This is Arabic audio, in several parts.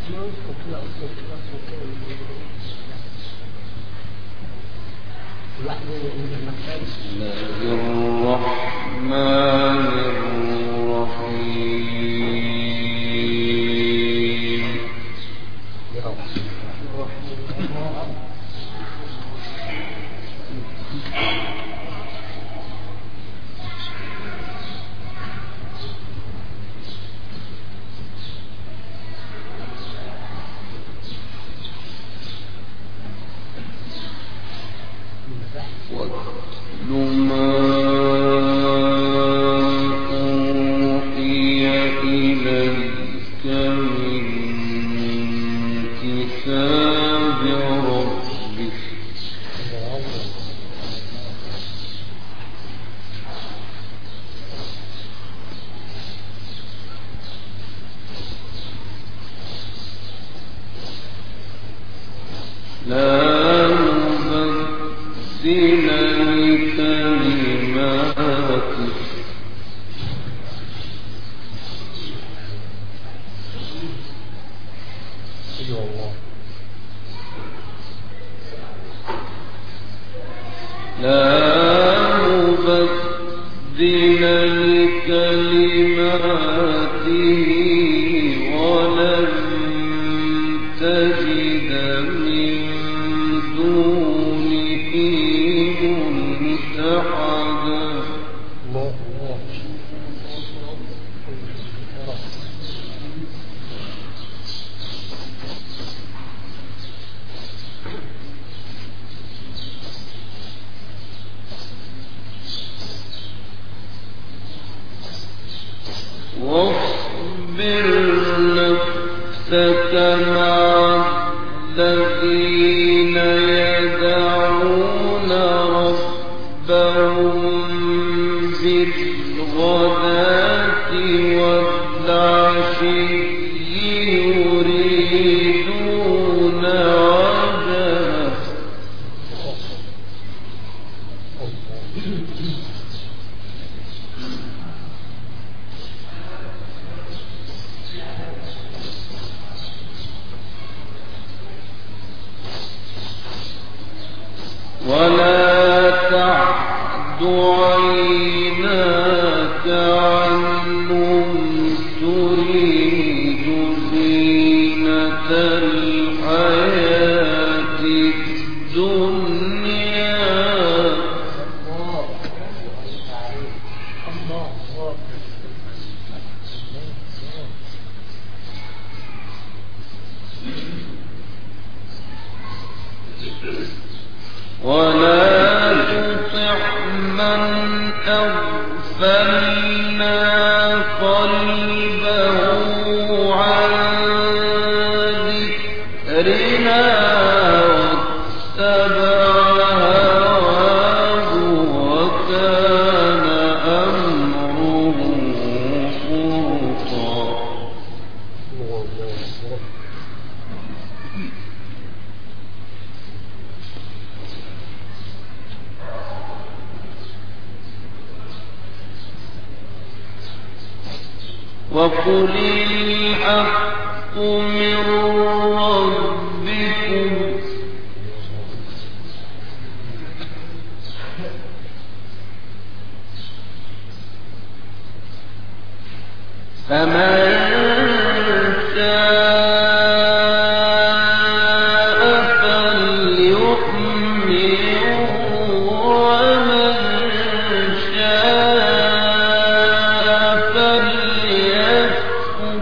بسم الله الرحمن الرحيم. ولا تعد عيناك عنهم تريد زينة الحياة الدنيا ولا تطع من أغفلنا قلبه عن ذكرنا واتبع هواه وكان أمره فرطا. وقل الحق من ربكم فمن شاء فليؤمن ومن شاء فليكفر.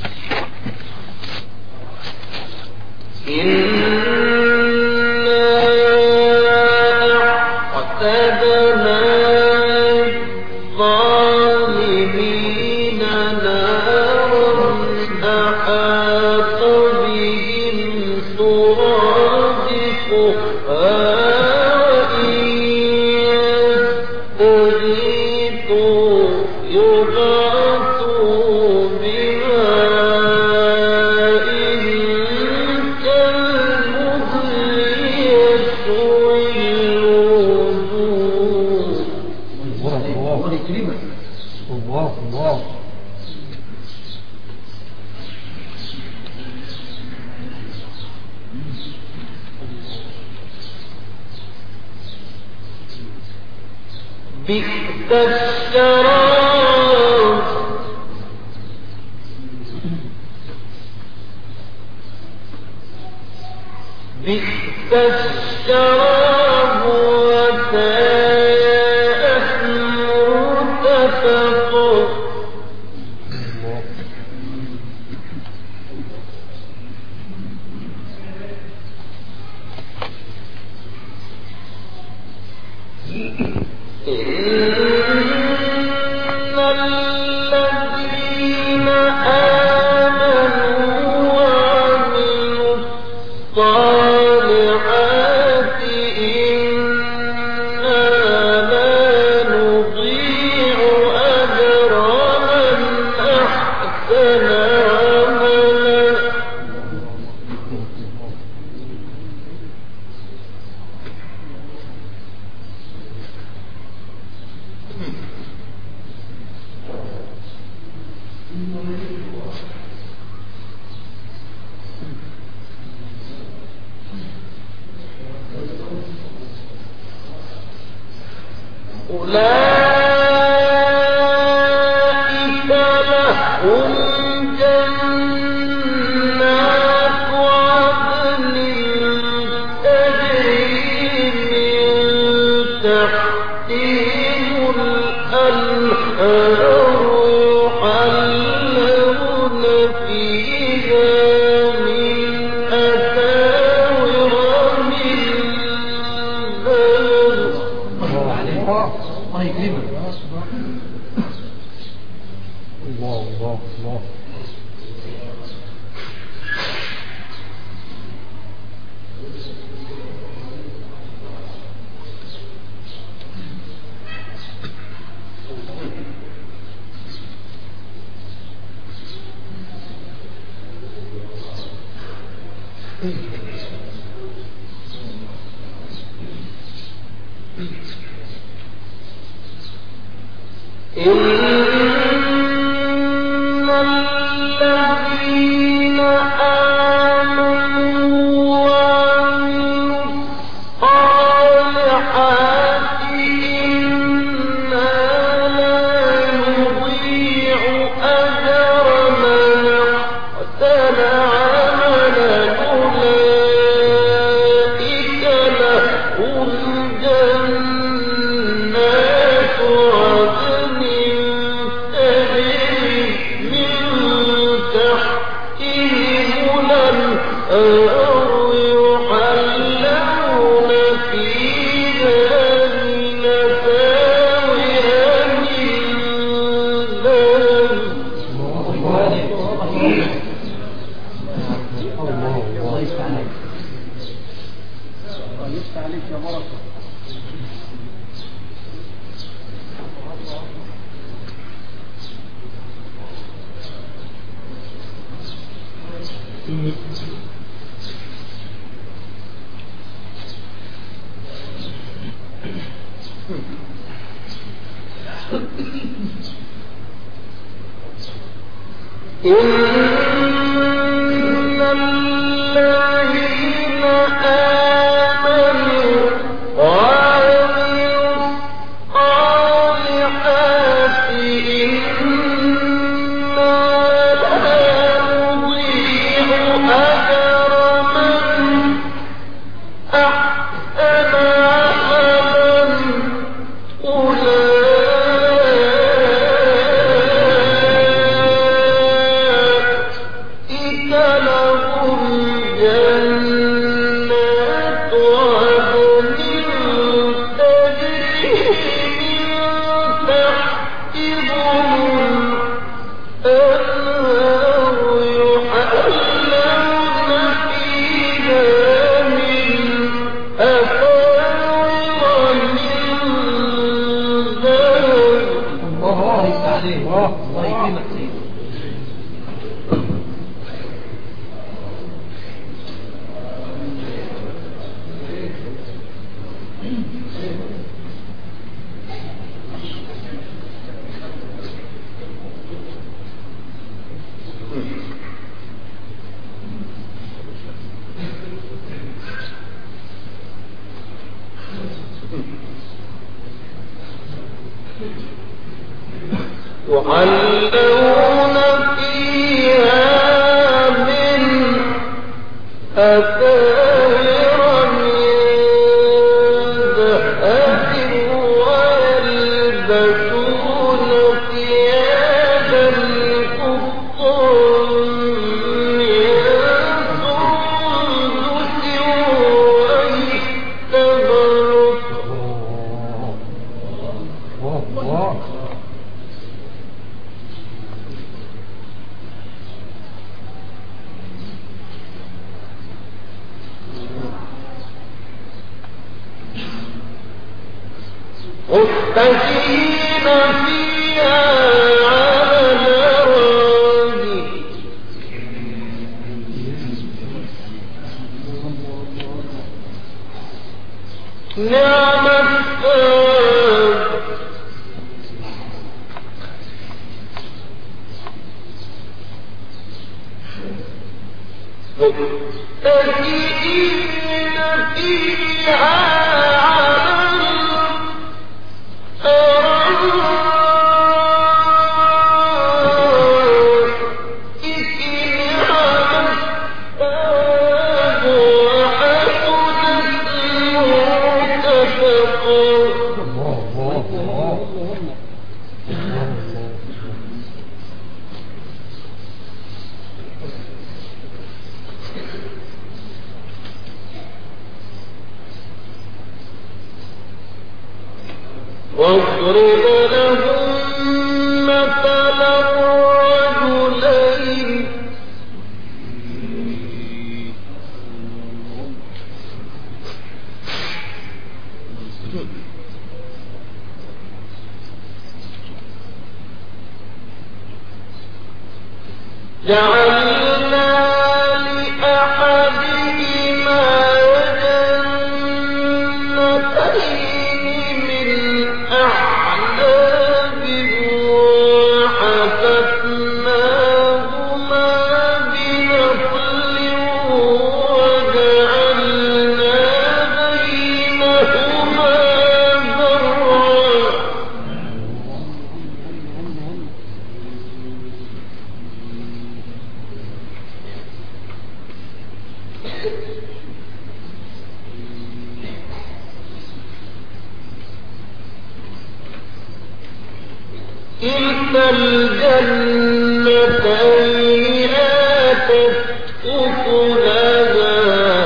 إنا بئس الشراب بئس الشراب وساءت مرتفقا أولئك لهم جنات عدن تجري من تحتهم الأنهار يحلون فيها من أساور من ذهب. الله يكرمك. الله الله الله. إن الذين آمنوا وعملوا الصالحات إنا لا نضيع أجر من أحسن عملا أولئك لهم جنات عدن تجري من تحتهم الأنهار يحلون فيها من أساور من ذهب. الله يفتح عليك. الله يفتح عليك يا بركة. إن الذين آمنوا وعملوا الصالحات إنا لا نضيع أجر من أحسن عملا أولئك لهم جنات عدن تجري من تحتهم الأنهار يحلون فيها من أساور من ذهب. الله يفتح عليك. الله يكرمك سيدي. يحلون فيها من أساور من ذهب ويلبسون ثيابا خضرا من سندس واستبرق متكئين فيها على الأرائك نعم الثواب متكئين فيها واضرب لهم مثل الرجلين جعلنا لأحدهما جنتين من أعناب وحففناهما بنخل وجعلنا بينهما زرعا كلتا الجنتين آتت أكلها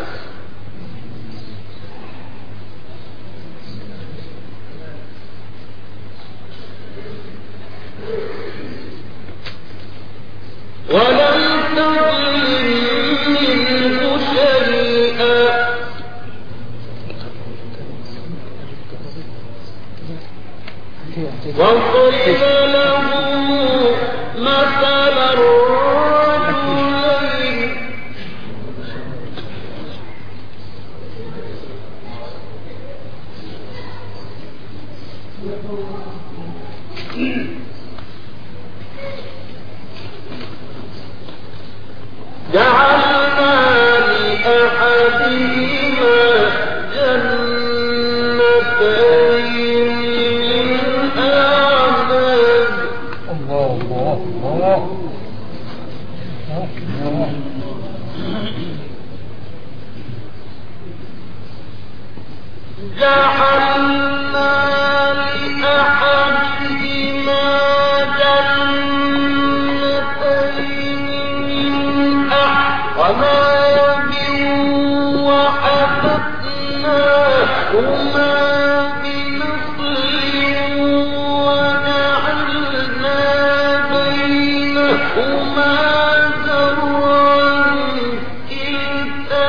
ولم تظلم منه شيئا وضرب له مثل الرجلين جعلنا لأحدهما جنتين من أعناب جعلنا لأحدهما جنتين من أعناب وحفظناهما بنخل وجعلنا بينهما زرعا كلتا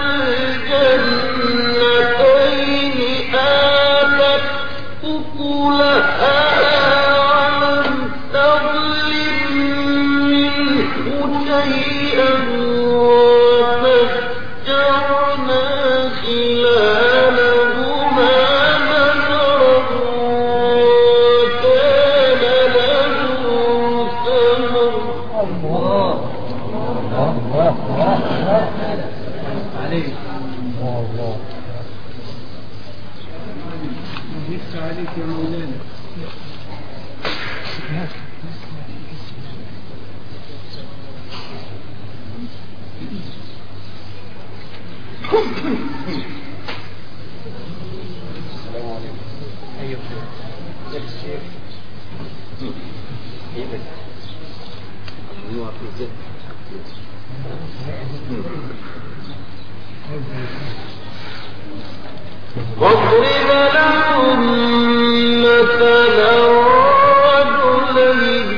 الجنتين آتت أكلها ولم تظلم منه شيئا وفجرنا خلالهما نهرا وكان له ثمر عليك الله عليك يا مولانا. واضرب لهم مثلا رجلين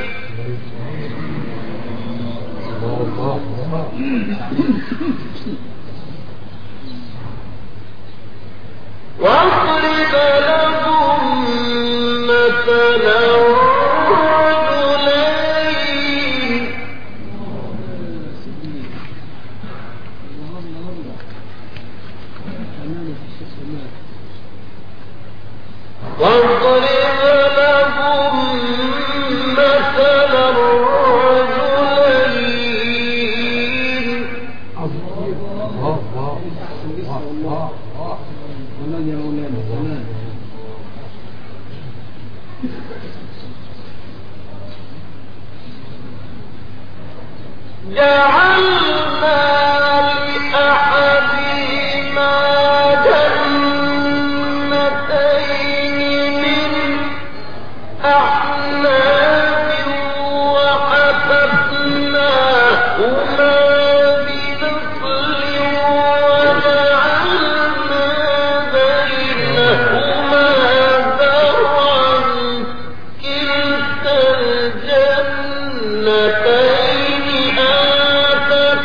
واضرب لهم مثلا رجلين واضرب لهم مثلا رجلين جعلنا لأحدهما جنتين من أعناب وحفظناهما بنخل وجعلنا بينهما زرعا كلتا الجنتين آتت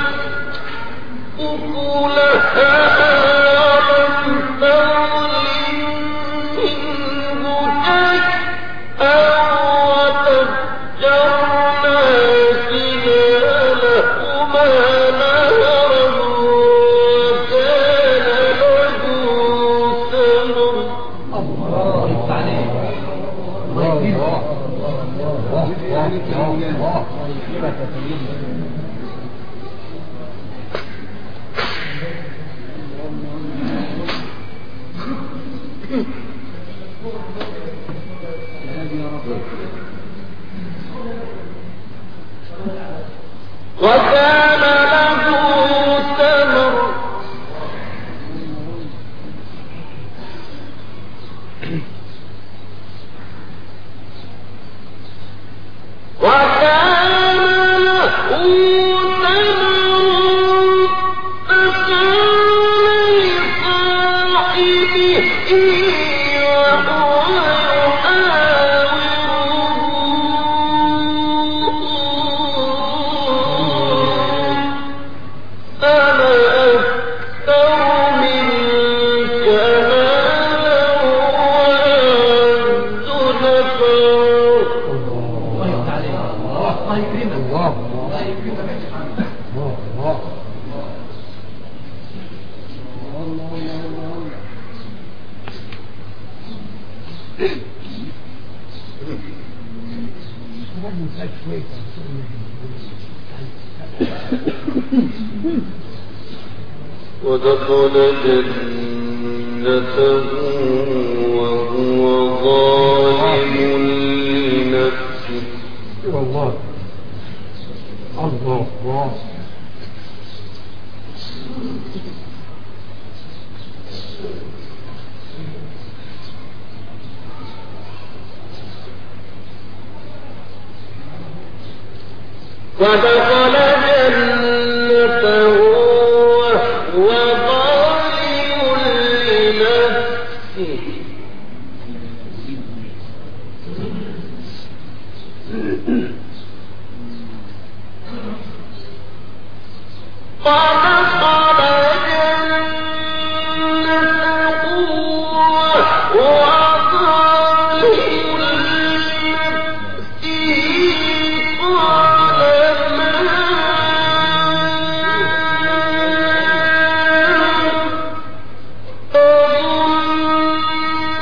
أكلها ولم تظلم منه شيئا وفجرنا خلالهما نهرا وكان له ثمر الله يفتح عليك. الله يكرمك. الله يكرمك يا سيدي. وكان له ثمر ودخل جنته وهو ظالم لنفسه الله الله الله ودخل جنته وهو ظالم لنفسه ودخل جنته وهو ظالم لنفسه قال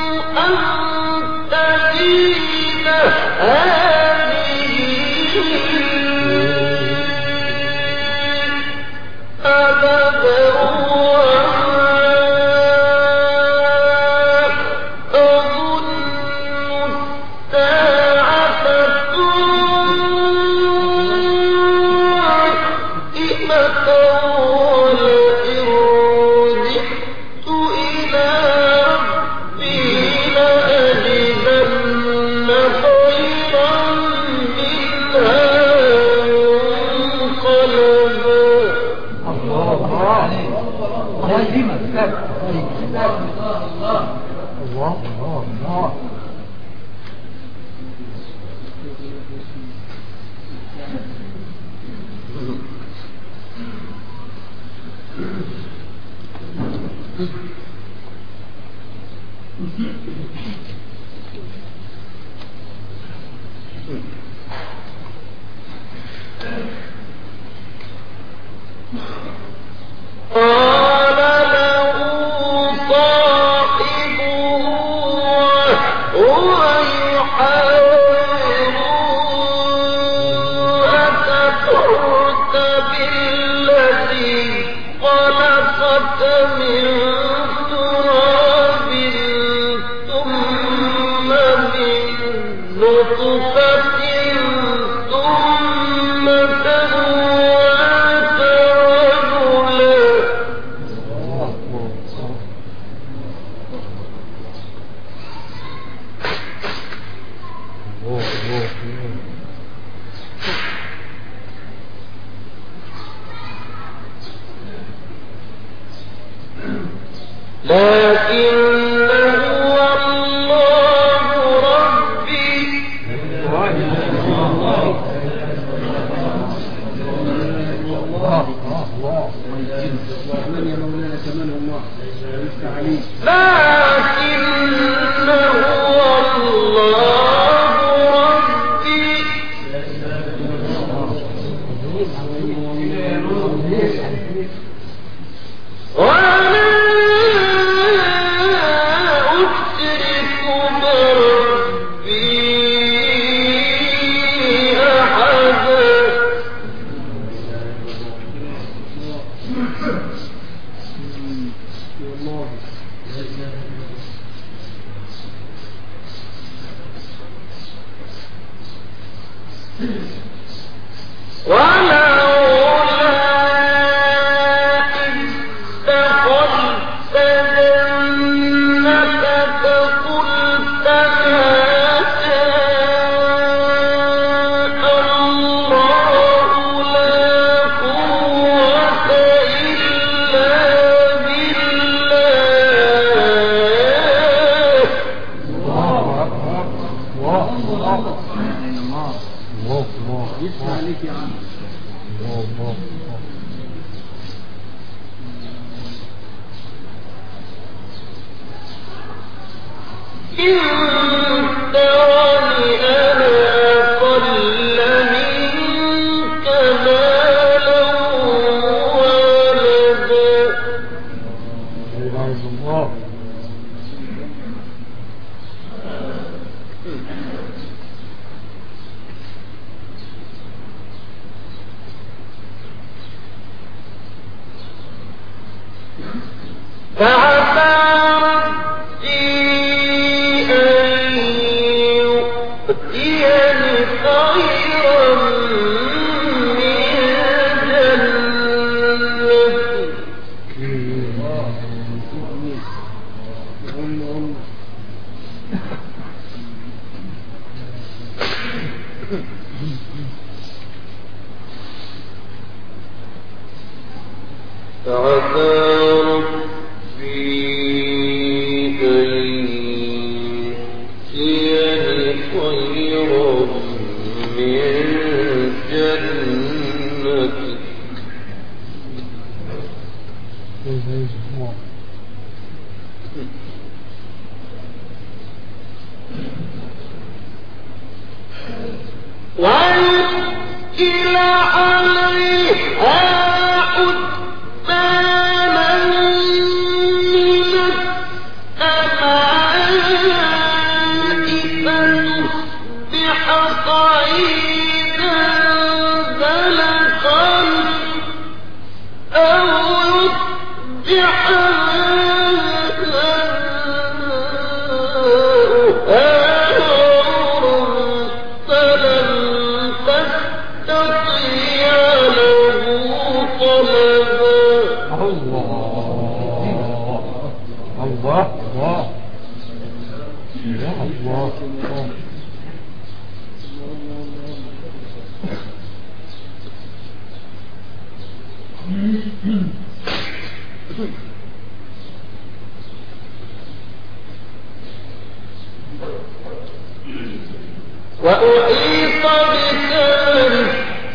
وأحيط بثمره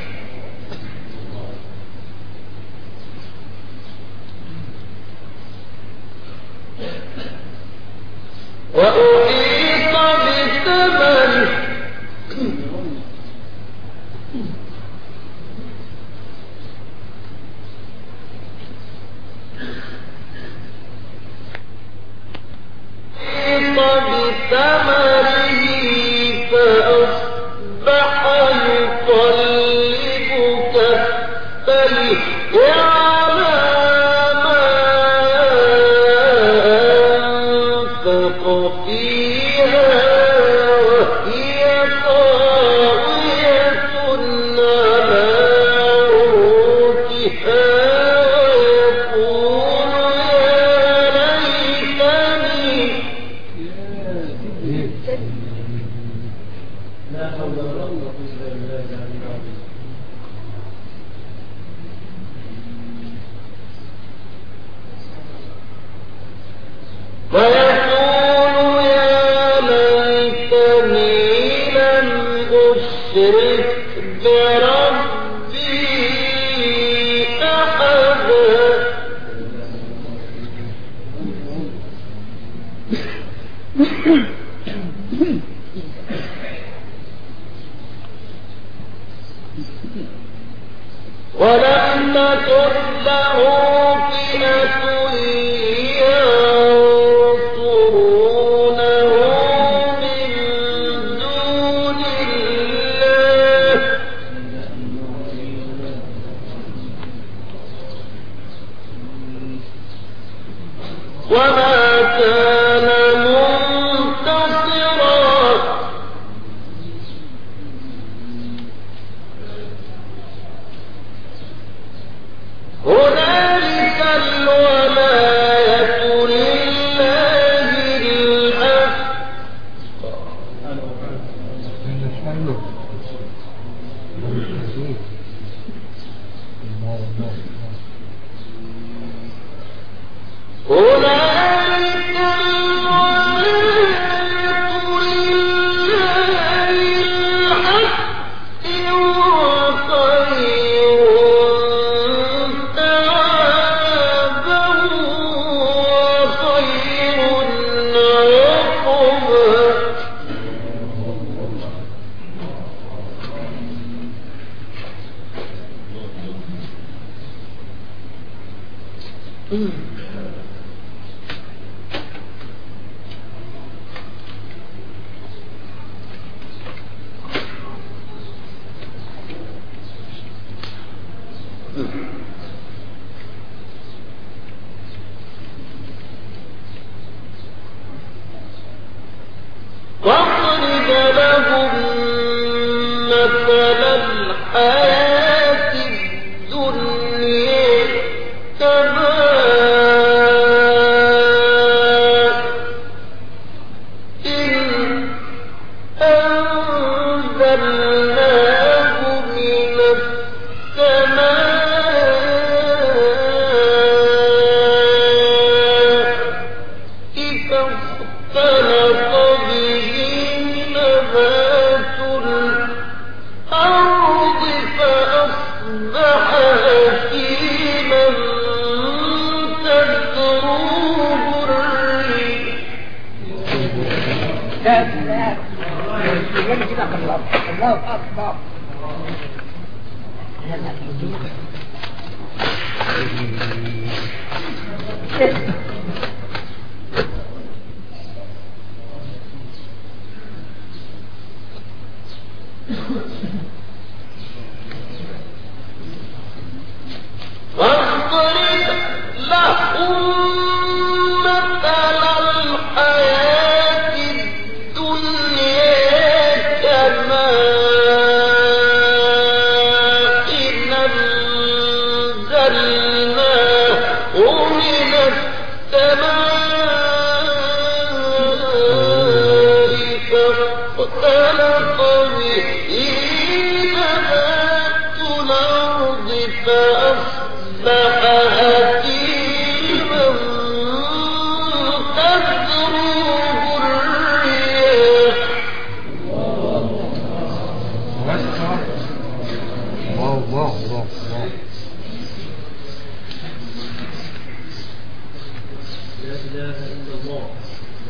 فأصبح يقلب كفيه على ما أنفق فيها وهي خاوية على عروشها ويقول يا ليتني لا حول ولا قوة إلا بالله العلي العظيم. ويقول يا ليتني لم أشرك بربي أحدا ولم تكن له فئة ينصرونه من دون الله وما كان منتصرا هنالك الولاية لله الحق هنالك الولاية لله الحق وخير ثوابا وخير عقبا واضرب لهم مثل الحياة الدنيا كماء إن أنزلناه من السماء فاختلط به نبات الأرض فأصبح هشيما تذروه الريح لا لا يجب كده الله أكبر واضرب لهم مثل الحياة الدنيا كماء أنزلناه من السماء فاختلط به نبات الأرض فأصبح هشيما تذروه الرياح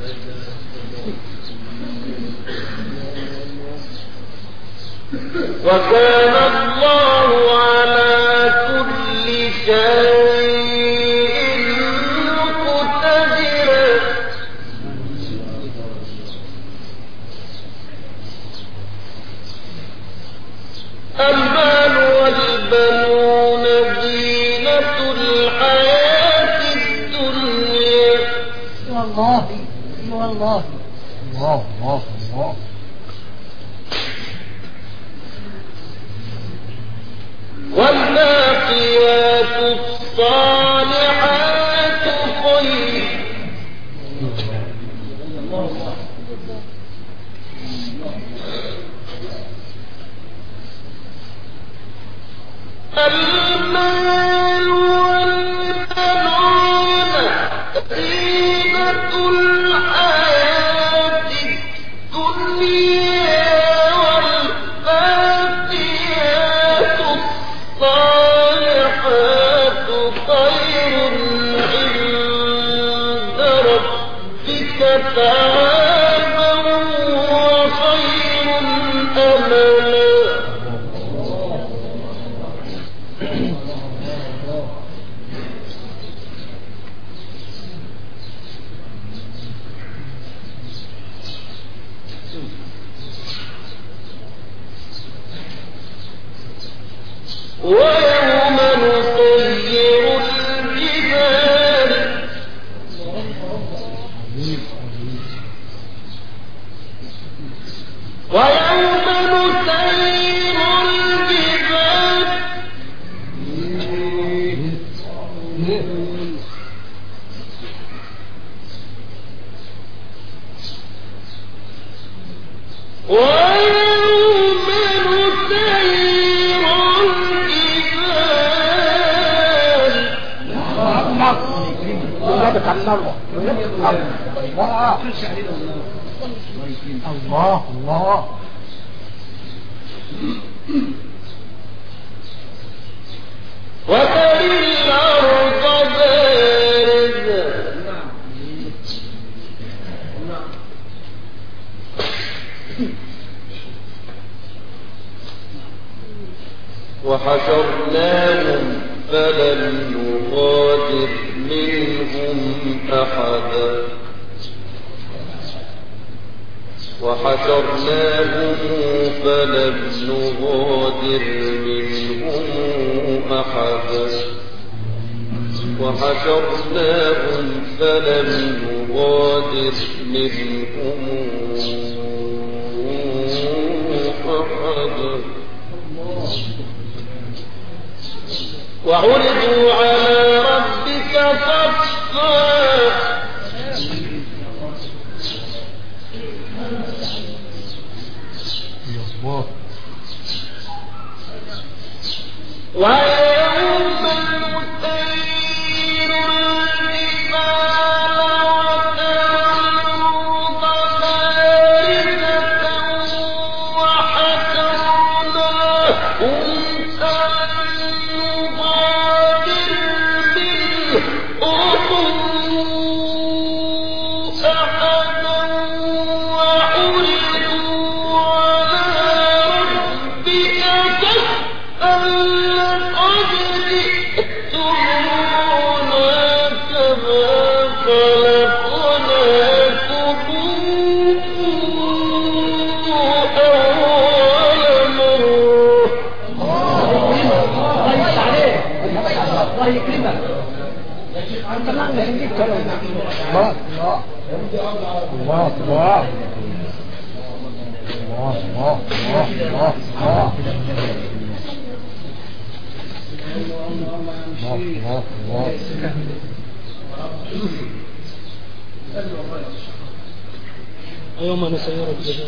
وكان الله على كل شيء مقتدرا المال والبنون زينة الحياة الدنيا والله والله الله الله الله والباقيات الصالحات خير المال والبنون زينة الحياة الدنيا والباقيات الصالحات خير عند ربك ثوابا وخير أملا ويوم نطير الجبال ويوم نطير الجبال ويوم نطير الجبال الله الله وترى الأرض بارزة وحشرناهم فلم نغادر منهم أحدا وحشرناهم فلم نغادر منهم أحدا وحشرناهم فلم نغادر منهم أحدا وعرضوا على ربك صفا ويوم نسير الجبال وترى بارزة وحشرناهم فلم نغادر منهم أحدا وعرضوا على ربك صفا لقد جئتمونا كما خلقناكم أول مرة الله يفتح عليك الله يكرمك انت ما عندك كلام الله الله الله الله الله الله يوم نسير الجبال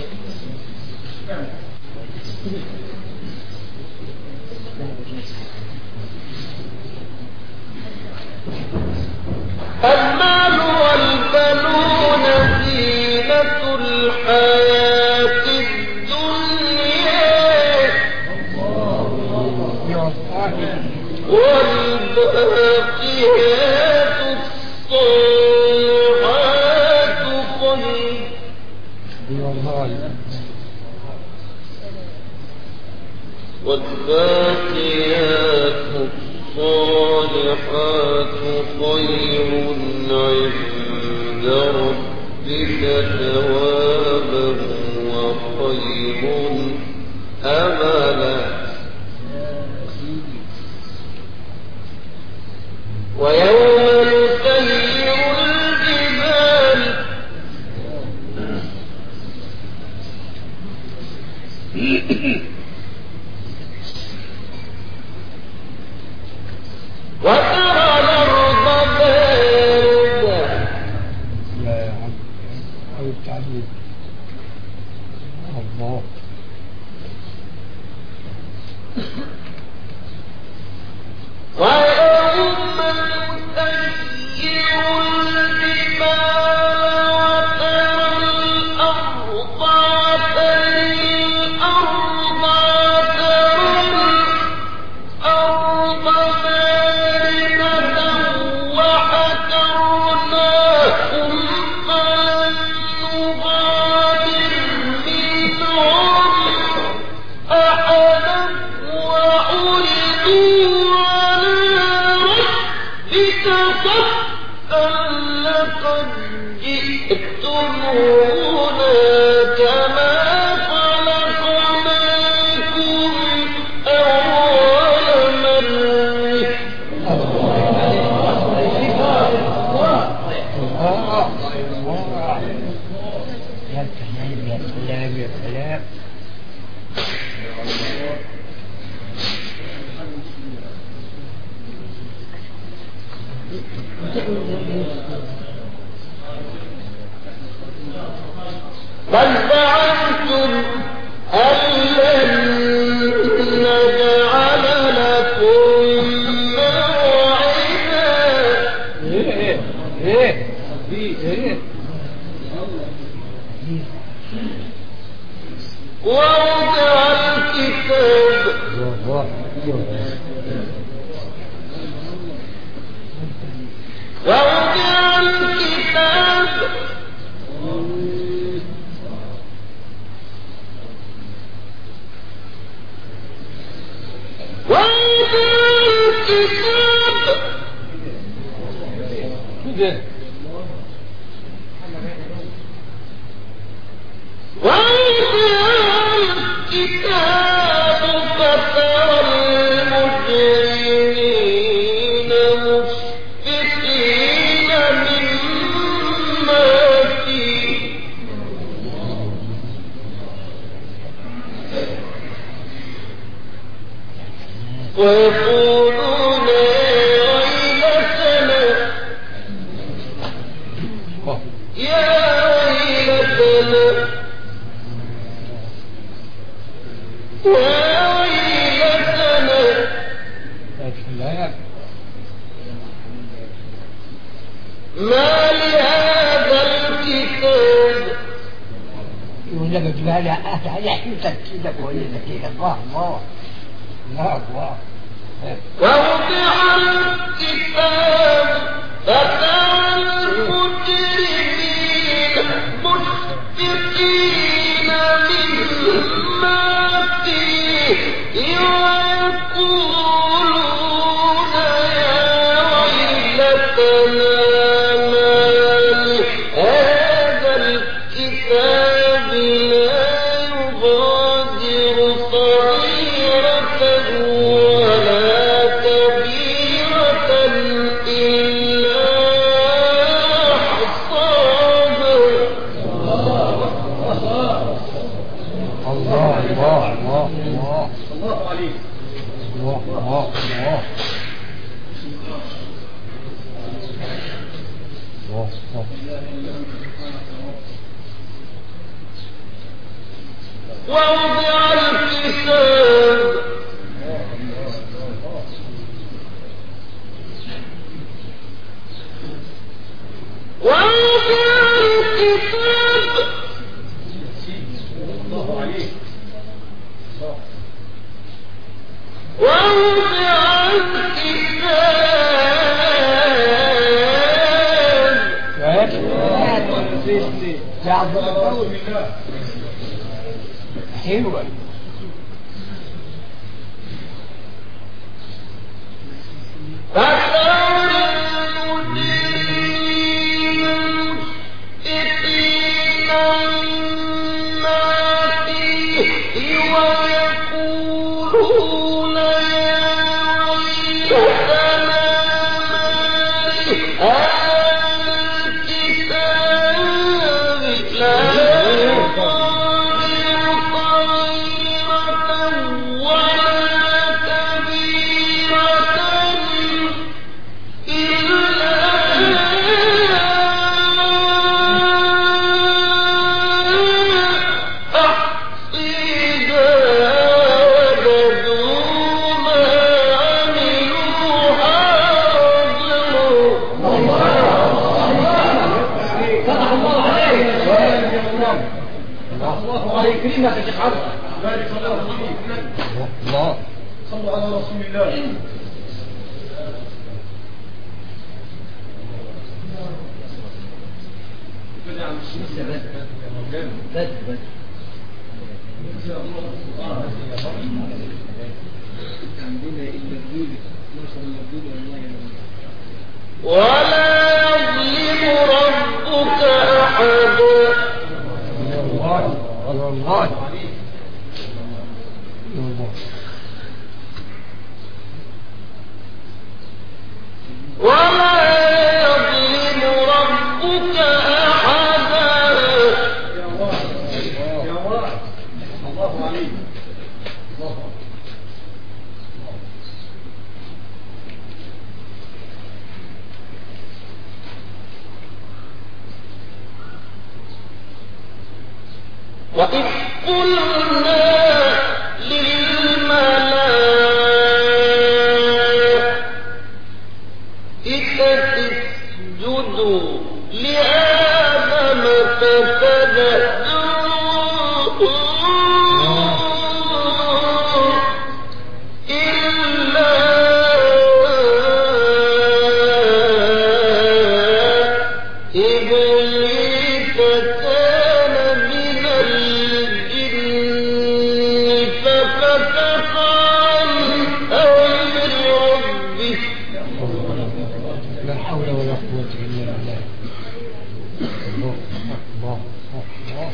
المال والبنون زينة الحياة الدنيا والباقيات الصالحات اي والله. والباقيات الصالحات خير عند ربك ثوابا وخير أملا. ويوم نسير الجبال وترى الأرض باردة. لا يا عم أو التعبير الله. ويوم نسير الجبال وترى الأرض لقد جئتمونا كما خلقناكم أول مرة. يا سلام يا سلام يا سلام. بل زعمتم أن لن نجعل لكم موعدا. ووضع الكتاب فترى المجرمين مشفقين مما فيه ويقولون يا ويلتنا ما لهذا الكتاب. يقول لك جبال يحيطك كده كويسة كده. الله الله الله الله. ووضع الكتاب فترى المجرمين مشفقين مما فيه ويقولون يا ويلتنا هذا الكتاب لا يغادر صغيرة ولا كبيرة إلا أحصاها. الله الله الله الله الله عليك. الله الله الله الله ووضع الكتاب الله عليك. ووضع الكتاب يا عبد الله حلوة ويقولون الله يكرمك يا شيخ عبد بارك الله فيك. الله صلوا على رسول الله. ولا يظلم ربك أحدا ولا يظلم ربك أحدا يا واحد يا واحد الله عليك. الله وإذ قلنا للملائكة اسجدوا لآدم فسجدوا إلا إبليس كان من الجن ففسق عن أمر ربه. لا حول ولا قوة إلا بالله. الله الله الله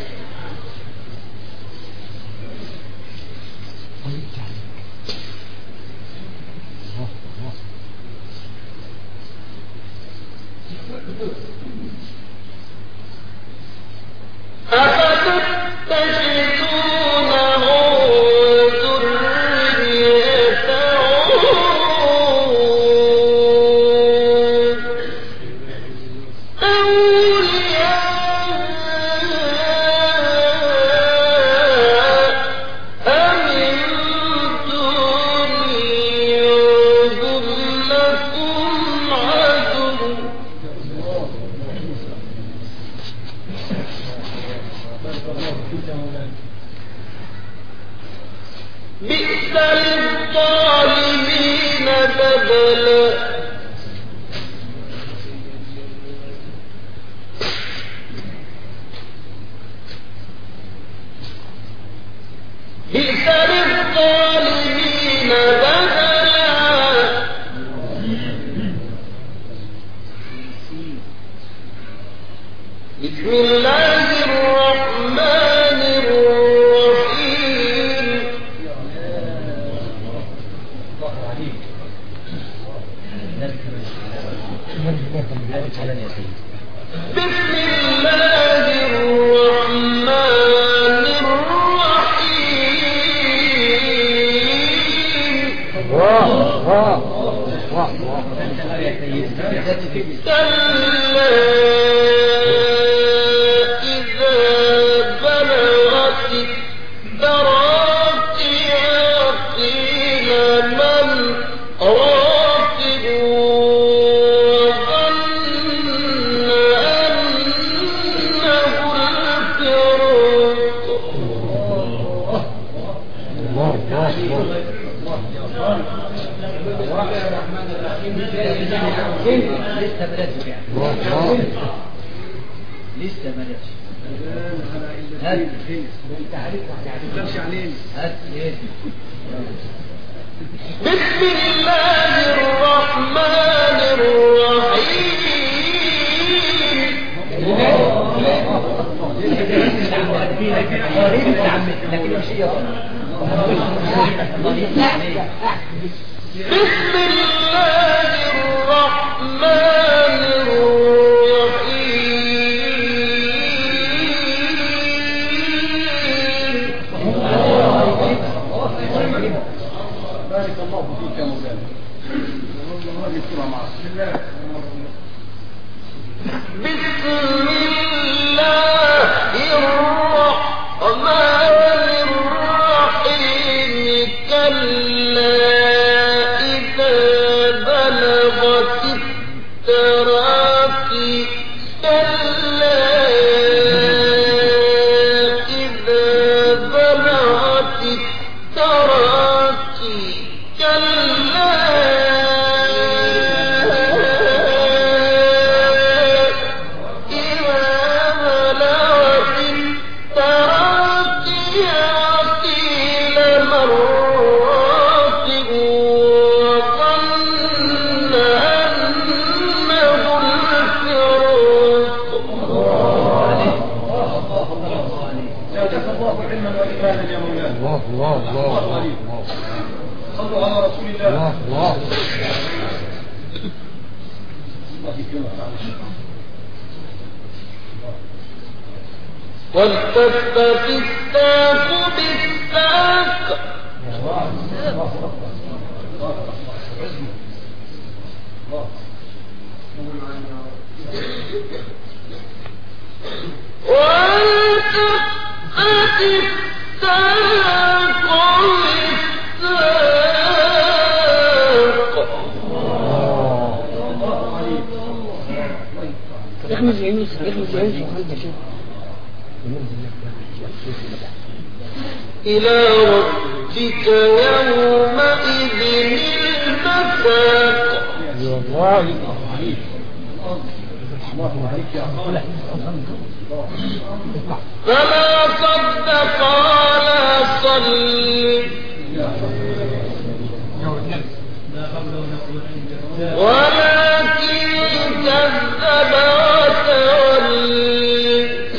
أفتتخذونه ذريته أولياء أمن دوني هم لكم عدو. بئس للظالمين بدلا. بئس للظالمين بدلا. بسم الله الرحمن الرحيم. بسم الله الرحمن الرحيم. كلا إذا بلغت التراقي قيل من راقب وظن أنه الفراق. لسه بلدش بسم الله الرحمن بسم الله الرحمن الرحيم. بارك الله فيك يا مولانا. الله يذكرها معك. بسم الله. بسم الله الرحمن الرحيم. كلا إذا بلغت التراقي. كلا إذا بلغت التراقي. كلا إذا بلغت التراقي وقيل من راق وظن أنه الفراق. زادك الله علما وإيمانا يا مولانا. الله صلوا على رسول الله. الله الله يكرمك. والتفت الساق بالساق. والتفت الساق بالساق. اخمس يونس إلى ربك يومئذ المساق. فما صدق ولا صلى ولكن كذب وتولى.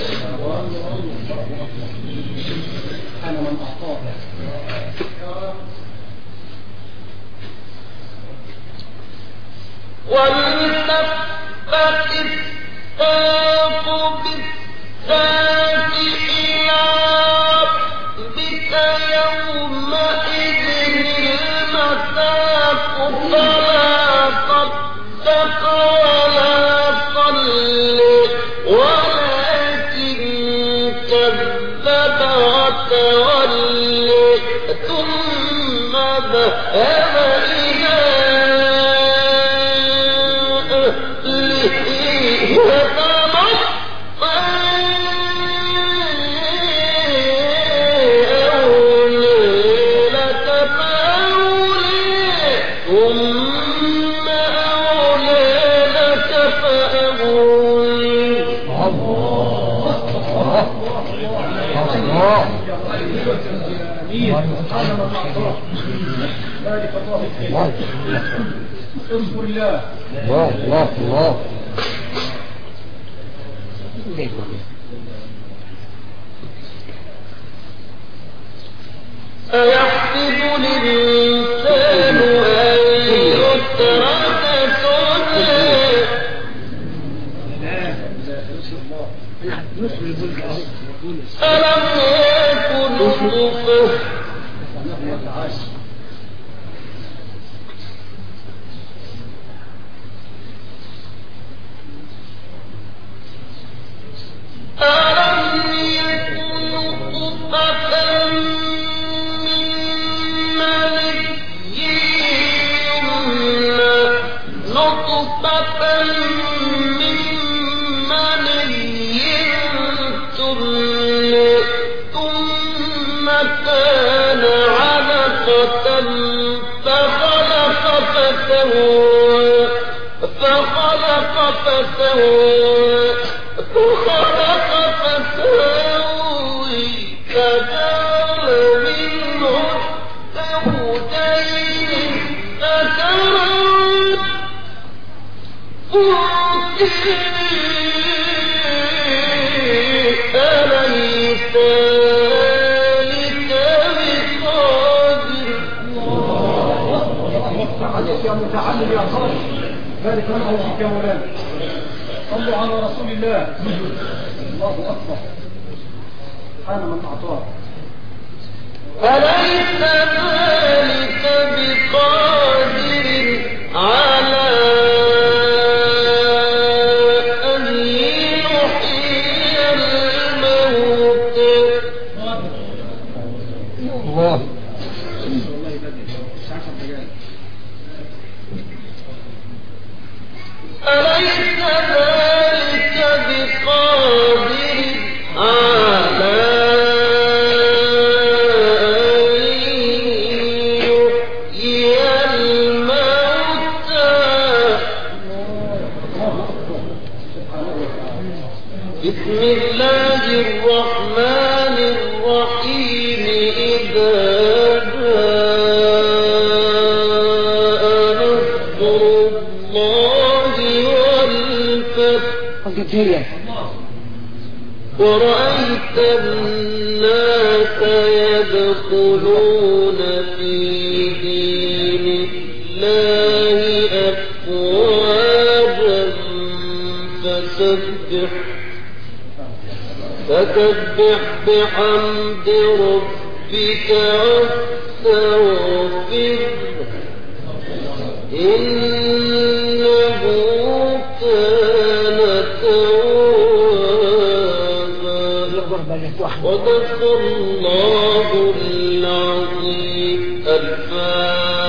والتفت الساق بالساق إلى ربك يومئذ المساق. فلا صدق ولا صلى ولكن كذب وتولى ثم ذهب إلى أهله يتمطى. أولى لك فأولى ثم أولى لك فأولى. بارك الله فيك. اذكر الله. الله أيحسب الإنسان أن يترك سدى. ألم يكن نطفة كان علقة فخلق فسوى فخلق فسوى فخلق فسوى عليك يا متعلم يا صالح ذلك الله فيك يا مولانا صلوا على رسول الله الله اكبر سبحان من اعطاه أليس ذلك بقادر على أن يحيي الموتى الله أليس ذلك بقادر على بسم الله الرحمن الرحيم إذا جاء نصر الله والفتح ورأيت الناس يدخلون في دين الله أفواجا فسبح بحمد ربك واستغفره إنه كان توابا صدق الله العظيم. الفاتحة.